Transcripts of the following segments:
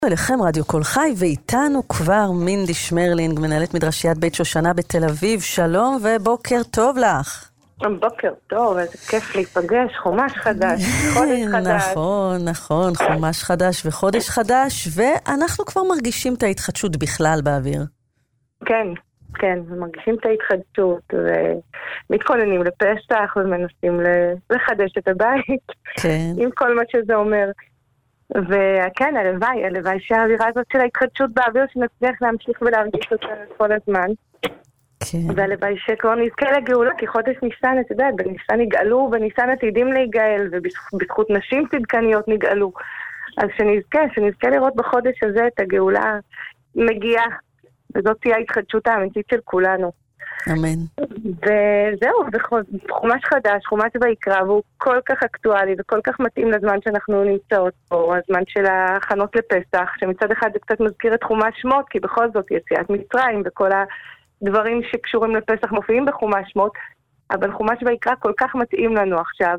אליכם רדיו כל חי, ואיתנו כבר מינדי שמרלינג, מנהלת מדרשיית בית שושנה בתל אביב. שלום ובוקר טוב לך. בוקר טוב, איזה כיף להיפגש, חומש חדש, חודש חדש. נכון, חומש חדש וחודש חדש, ואנחנו כבר מרגישים את ההתחדשות בכלל באוויר. כן, מרגישים את ההתחדשות, ומתכוננים לפסח ומנסים לחדש את הבית, כן. עם כל מה שזה אומר. וכן, הלוואי שהאווירה הזאת של ההתחדשות באוויר שנצליח להמשיך ולהרגיש אותה כל הזמן. כן. והלוואי שכבר נזכה לגאולה, כי חודש ניסן, אתה יודע, בניסן נגאלו, בניסן עתידים להיגאל, ובזכות נשים צדקניות נגאלו. אז שנזכה לראות בחודש הזה את הגאולה מגיעה, וזאת תהיה ההתחדשות האמיתית של כולנו. אמן. וזהו, חומש חדש, חומש ויקרא, והוא כל כך אקטואלי וכל כך מתאים לזמן שאנחנו נמצאות פה, הזמן של ההכנות לפסח, שמצד אחד זה קצת מזכיר את חומש שמות, כי בכל זאת יציאת מצרים וכל הדברים שקשורים לפסח מופיעים בחומש שמות, אבל חומש ויקרא כל כך מתאים לנו עכשיו,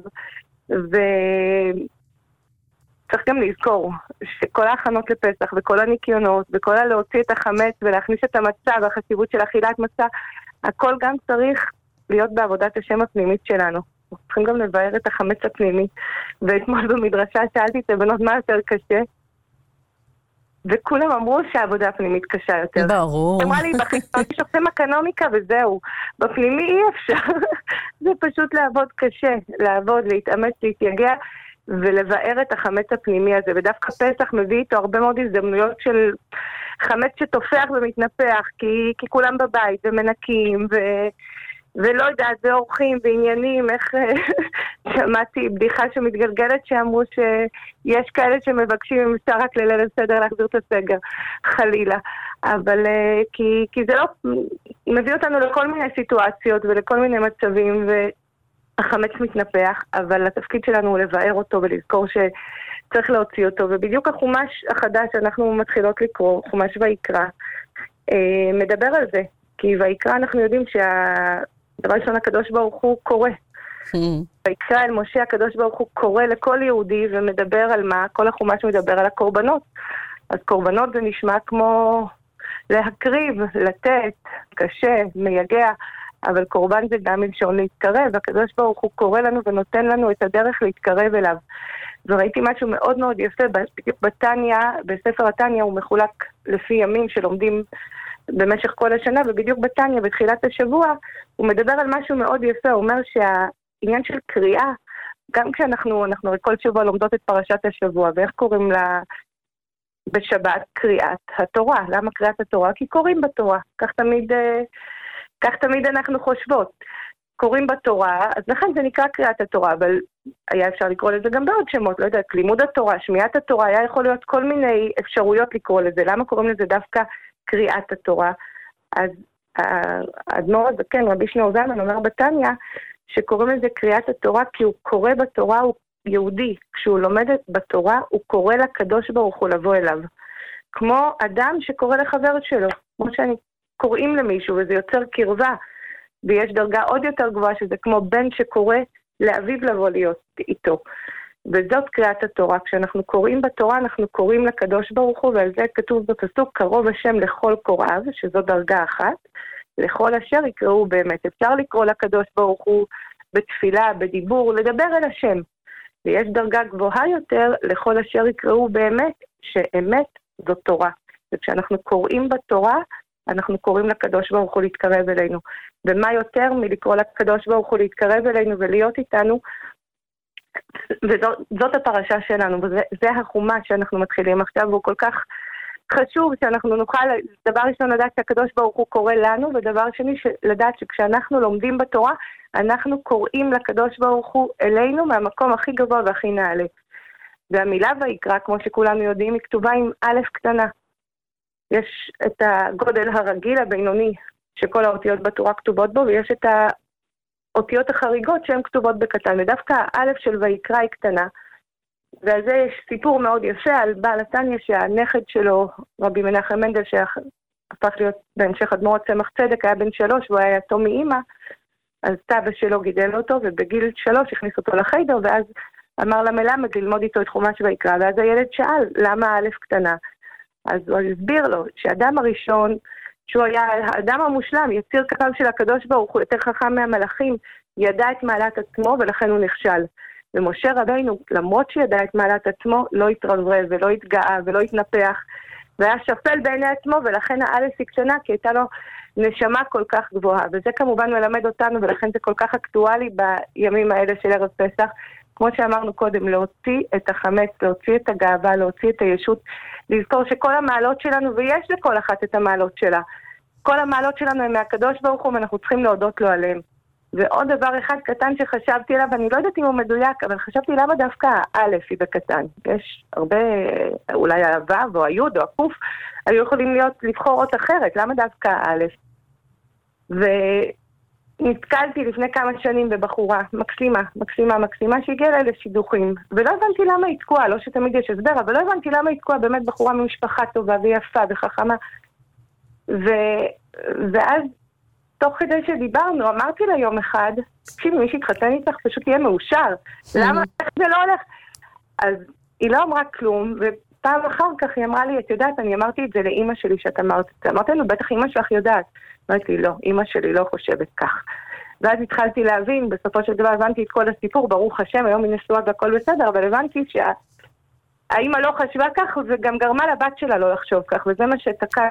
צריך גם לזכור שכל ההכנות לפסח וכל הניקיונות וכל הלהוציא את החמץ ולהכניס את המצה והחשיבות של אכילת מצה, הכל גם צריך להיות בעבודת השם הפנימית שלנו. אנחנו צריכים גם לבאר את החמץ הפנימי. ואתמול במדרשה שאלתי את הבנות מה יותר קשה, וכולם אמרו שהעבודה הפנימית קשה יותר. ברור. אמרה לי, בחיפה שופטים אקונומיקה וזהו. בפנימי אי אפשר. זה פשוט לעבוד קשה, לעבוד, להתאמץ, להתייגע, ולבאר את החמץ הפנימי הזה. ודווקא פסח מביא איתו הרבה מאוד הזדמנויות של חמץ שתופח ומתנפח, כי כולם בבית ומנקים, ולא יודעת, ואורחים ועניינים, איך שמעתי בדיחה שמתגלגלת שאמרו שיש כאלה שמבקשים אם אפשר רק לליל הסדר להחזיר את הסגר, חלילה. אבל כי זה לא מביא אותנו לכל מיני סיטואציות ולכל מיני מצבים, והחמץ מתנפח, אבל התפקיד שלנו הוא לבאר אותו ולזכור שצריך להוציא אותו. ובדיוק החומש החדש שאנחנו מתחילות לקרוא, חומש ויקרא, מדבר על זה. כי ויקרא אנחנו יודעים דבר ראשון הקדוש ברוך הוא קורא. ויקרא אל משה הקדוש ברוך הוא קורא לכל יהודי ומדבר על מה? כל החומש מדבר על הקורבנות. אז קורבנות זה נשמע כמו להקריב, לתת, קשה, מייגע, אבל קורבן זה גם מלשון להתקרב. הקדוש ברוך הוא קורא לנו ונותן לנו את הדרך להתקרב אליו. וראיתי משהו מאוד מאוד יפה, בתניא, בספר התניא הוא מחולק לפי ימים שלומדים במשך כל השנה, ובדיוק בתניא, בתחילת השבוע, הוא מדבר על משהו מאוד יפה, הוא אומר שהעניין של קריאה, גם כשאנחנו כל שבוע לומדות את פרשת השבוע, ואיך קוראים לה בשבת קריאת התורה? למה קריאת התורה? כי קוראים בתורה, כך תמיד אנחנו חושבות. קוראים בתורה, אז לכן זה נקרא קריאת התורה, אבל היה אפשר לקרוא לזה גם בעוד שמות, לא יודעת, לימוד התורה, שמיעת התורה, היה יכול להיות כל מיני אפשרויות לקרוא לזה. למה קוראים לזה דווקא קריאת התורה? אז האדמו"ר הזקן, רבי שניאור זלמן, אומר בתניא שקוראים לזה קריאת התורה כי הוא קורא בתורה, הוא יהודי. כשהוא לומד בתורה, הוא קורא לקדוש ברוך הוא לבוא אליו. כמו אדם שקורא לחבר שלו, כמו שאני קוראים למישהו וזה יוצר קרבה, ויש דרגה עוד יותר גבוהה שזה כמו בן שקורא לאביו לבוא להיות איתו. וזאת קריאת התורה. כשאנחנו קוראים בתורה, אנחנו קוראים לקדוש ברוך הוא, ועל זה כתוב בפסוק, קרוב השם לכל קוראיו, שזו דרגה אחת, לכל אשר יקראו באמת. אפשר לקרוא לקדוש ברוך הוא בתפילה, בדיבור, לדבר אל השם. ויש דרגה גבוהה יותר, לכל אשר יקראו באמת, שאמת זו תורה. וכשאנחנו קוראים בתורה, אנחנו קוראים לקדוש ברוך הוא להתקרב אלינו. ומה יותר מלקרוא לקדוש ברוך הוא להתקרב אלינו ולהיות איתנו, וזאת הפרשה שלנו, וזה החומש שאנחנו מתחילים עכשיו, והוא כל כך חשוב שאנחנו נוכל, דבר ראשון לדעת שהקדוש ברוך הוא קורא לנו, ודבר שני לדעת שכשאנחנו לומדים בתורה, אנחנו קוראים לקדוש ברוך הוא אלינו מהמקום הכי גבוה והכי נעלה. והמילה ויקרא, כמו שכולנו יודעים, היא כתובה עם א' קטנה. יש את הגודל הרגיל, הבינוני, שכל האותיות בתורה כתובות בו, ויש את האותיות החריגות שהן כתובות בקטן. ודווקא האלף של ויקרא היא קטנה. ועל זה יש סיפור מאוד יפה על בעל התניא, שהנכד שלו, רבי מנחם מנדל, שהפך להיות בהמשך אדמו"ר צמח צדק, היה בן 3 והוא היה יתום מאמא, אז סבא שלו גידל אותו, ובגיל 3 הכניס אותו לחיידר, ואז אמר למלמד ללמוד איתו את חומש ויקרא, ואז הילד שאל, למה א' קטנה? אז הוא הסביר לו שהאדם הראשון, שהוא היה האדם המושלם, יציר כתב של הקדוש ברוך הוא, יותר חכם מהמלאכים, ידע את מעלת עצמו ולכן הוא נכשל. ומשה רבינו, למרות שידע את מעלת עצמו, לא התרברב ולא התגאה ולא התנפח, והיה שפל בעיני עצמו, ולכן האלף היא קטנה, כי הייתה לו נשמה כל כך גבוהה. וזה כמובן מלמד אותנו, ולכן זה כל כך אקטואלי בימים האלה של ערב פסח, כמו שאמרנו קודם, להוציא את החמץ, להוציא את הגאווה, להוציא את הישות, לזכור שכל המעלות שלנו, ויש לכל אחת את המעלות שלה, כל המעלות שלנו הם מהקדוש ברוך הוא, ואנחנו צריכים להודות לו עליהם. ועוד דבר אחד קטן שחשבתי עליו, אני לא יודעת אם הוא מדויק, אבל חשבתי למה דווקא האלף היא בקטן. יש הרבה, אולי הוו או היוד או הקוף, היו יכולים לבחור אות אחרת, למה דווקא האלף? ונתקלתי לפני כמה שנים בבחורה מקסימה שהגיעה אליי לשידוכים, ולא הבנתי למה היא תקועה, לא שתמיד יש הסבר, אבל לא הבנתי למה היא תקועה, באמת בחורה ממשפחה טובה ויפה וחכמה. ואז תוך כדי שדיברנו, אמרתי לה יום אחד, תקשיבי, מי שהתחתן איתך פשוט תהיה מאושר. למה זה לא הולך? אז היא לא אמרה כלום, ופעם אחר כך היא אמרה לי, את יודעת, אני אמרתי את זה לאמא שלי שאת אמרת, אמרתי לנו, בטח אמא שלך יודעת. אמרתי לי, לא, אמא שלי לא חושבת כך. ואז התחלתי להבין, בסופו של דבר הבנתי את כל הסיפור, ברוך השם, היום היא נשואה והכל בסדר, אבל הבנתי שהאמא לא חשבה כך, וגם גרמה לבת שלה לא לחשוב כך, וזה מה שתקע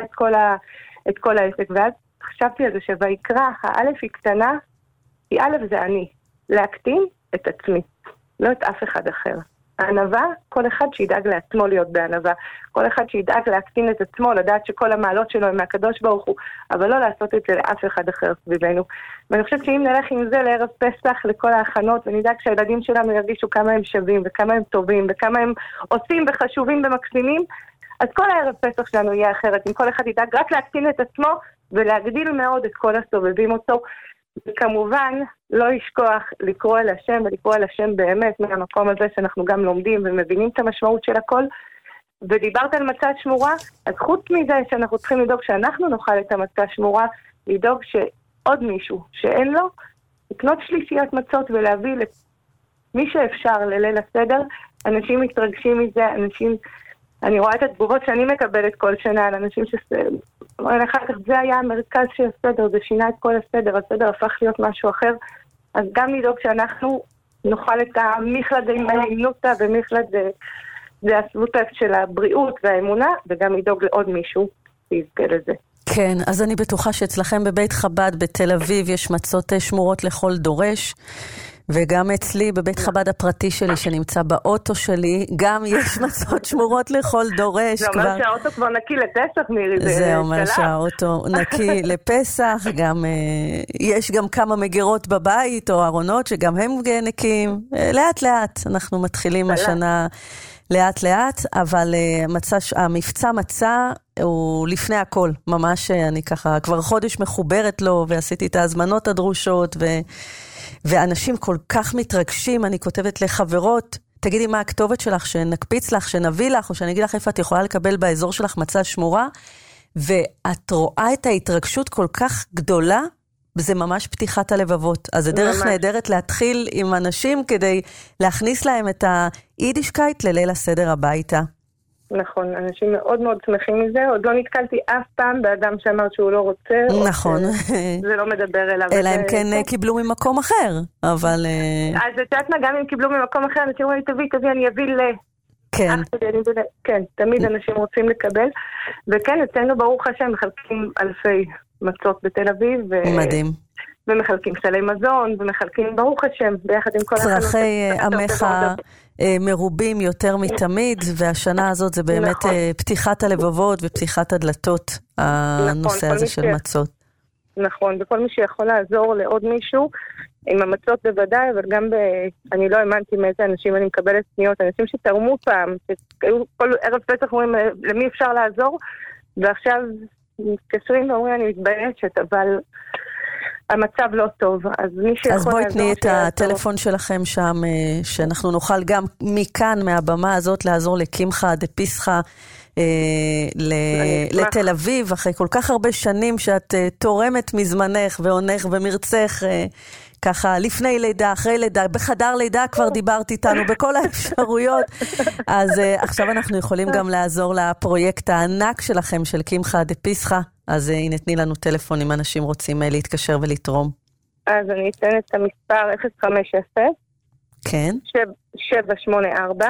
את כל העסק. ואז חשבתי על זה שבעיקרה, האלף היא קטנה, כי אלף זה אני, להקטין את עצמי, לא את אף אחד אחר. הענווה, כל אחד שידאג לעצמו להיות בענווה, כל אחד שידאג להקטין את עצמו, לדעת שכל המעלות שלו הם מהקדוש ברוך הוא, אבל לא לעשות את זה לאף אחד אחר סביבנו. ואני חושבת שאם נלך עם זה לערב פסח, לכל ההכנות, ונדאג שהילדים שלנו ירגישו כמה הם שווים, וכמה הם טובים, וכמה הם עושים וחשובים ומקסימים, אז כל הערב פסח שלנו יהיה אחרת. אם כל אחד ידאג רק להקטין את עצמו, ולהגדיל מאוד את כל הסובבים אותו, וכמובן לא לשכוח לקרוא אל השם, ולקרוא אל השם באמת מהמקום הזה שאנחנו גם לומדים ומבינים את המשמעות של הכל. ודיברת על מצה שמורה, אז חוץ מזה שאנחנו צריכים לדאוג שאנחנו נאכל את המצה שמורה, לדאוג שעוד מישהו שאין לו, לקנות שלישיות מצות ולהביא למי שאפשר לליל הסדר. אנשים מתרגשים מזה, אני רואה את התגובות שאני מקבלת כל שנה על אנשים אחר כך זה היה המרכז של הסדר, זה שינה את כל הסדר, הסדר הפך להיות משהו אחר, אז גם לדאוג שאנחנו נאכל את המכלד האמנותא ומכלד זה הסבותה של הבריאות והאמונה, וגם לדאוג לעוד מישהו שיזכה לזה. כן, אז אני בטוחה שאצלכם בבית חב"ד בתל אביב יש מצות שמורות לכל דורש, וגם אצלי בבית חב"ד הפרטי שלי שנמצא באוטו שלי, גם יש מצות שמורות לכל דורש. זה אומר שהאוטו כבר נקי לפסח, מירי. זה אומר שהאוטו נקי לפסח, גם יש גם כמה מגרות בבית או ארונות שגם הם נקיים. לאט לאט, אנחנו מתחילים השנה לאט לאט, אבל המבצע מצה הוא לפני הכל, ממש אני ככה כבר חודש מחוברת לו, ועשיתי את ההזמנות הדרושות, ואנשים כל כך מתרגשים, אני כותבת לחברות, תגידי מה הכתובת שלך, שנקפיץ לך, שנביא לך, או שאני אגיד לך איפה את יכולה לקבל באזור שלך מצה שמורה, ואת רואה את ההתרגשות כל כך גדולה, זה ממש פתיחת הלבבות. אז זה דרך נהדרת להתחיל עם אנשים, כדי להכניס להם את היידישקייט לליל הסדר הביתה. נכון, אנשים מאוד מאוד שמחים מזה, עוד לא נתקלתי אף פעם באדם שאמר שהוא לא רוצה. נכון. זה לא מדבר אליו. אלא הם כן קיבלו ממקום אחר, אבל... אז את יודעת מה, גם אם קיבלו ממקום אחר, אנשים אומרים, תביא, אני אביא כן. כן, תמיד אנשים רוצים לקבל. וכן, אצלנו ברוך השם מחלקים אלפי מצות בתל אביב. מדהים. ומחלקים סלי מזון, ומחלקים ברוך השם, ביחד עם כל צרכי עמך מרובים יותר מתמיד, והשנה הזאת זה באמת פתיחת הלבבות ופתיחת הדלתות, הנושא הזה של מצות. נכון, וכל מי שיכול לעזור לעוד מישהו, עם המצות בוודאי, אבל גם אני לא האמנתי מאיזה אנשים אני מקבלת פניות, אנשים שתרמו פעם, כל ערב פסח אומרים למי אפשר לעזור, ועכשיו מתקשרים ואומרים אני מתביישת, אבל המצב לא טוב, אז מי שיכול לעזור... אז בואי תני את הטלפון שלכם שם, שאנחנו נוכל גם מכאן, מהבמה הזאת, לעזור לקמחה, דפיסחה, לתל אביב, אחרי כל כך הרבה שנים שאת תורמת מזמנך ועונך ומרצך, ככה לפני לידה, אחרי לידה, בחדר לידה כבר דיברת איתנו בכל האפשרויות, אז עכשיו אנחנו יכולים גם לעזור לפרויקט הענק שלכם, של קמחא דפסחא, אז הנה תני לנו טלפון אם אנשים רוצים להתקשר ולתרום. אז אני אתן את המספר 050 כן. 784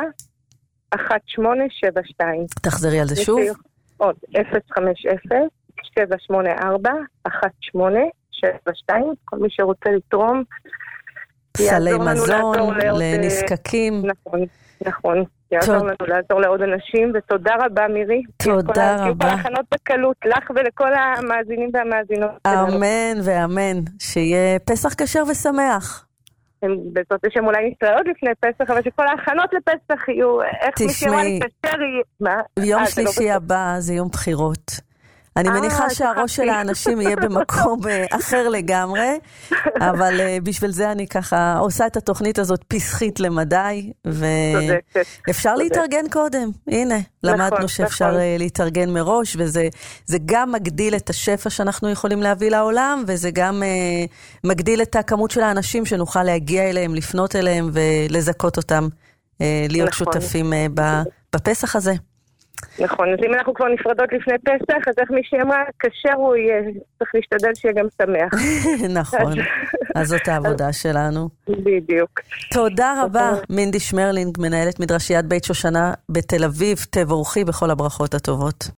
1872. תחזרי על זה שוב. עוד 050 784 1872. כל מי שרוצה לתרום. סלי מזון לנזקקים. נכון. יעזור לנו לעזור לעוד אנשים, ותודה רבה מירי. תודה רבה. כל ההכנות בקלות, לך ולכל המאזינים והמאזינות. אמן ואמן, שיהיה פסח כשר ושמח. בעזרת השם אולי נתראות לפני פסח, אבל שכל ההכנות לפסח יהיו, איך מישהו אמרה לי קשר יהיה... יום שלישי הבא זה יום בחירות. אני מניחה שהראש של האנשים יהיה במקום אחר לגמרי, אבל בשביל זה אני ככה עושה את התוכנית הזאת פסחית למדי, ואפשר להתארגן קודם. הנה, למדנו שאפשר להתארגן מראש, וזה גם מגדיל את השפע שאנחנו יכולים להביא לעולם, וזה גם מגדיל את הכמות של האנשים שנוכל להגיע אליהם, לפנות אליהם ולזכות אותם, להיות שותפים בפסח הזה. נכון, אז אם אנחנו כבר נפרדות לפני פסח, אז איך מישהי אמרה, כשר הוא יהיה, צריך להשתדל שיהיה גם שמח. נכון, אז זאת העבודה שלנו. בדיוק. תודה רבה, מינדי שמרלינג, מנהלת מדרשיית בית שושנה בתל אביב, תבורכי בכל הברכות הטובות.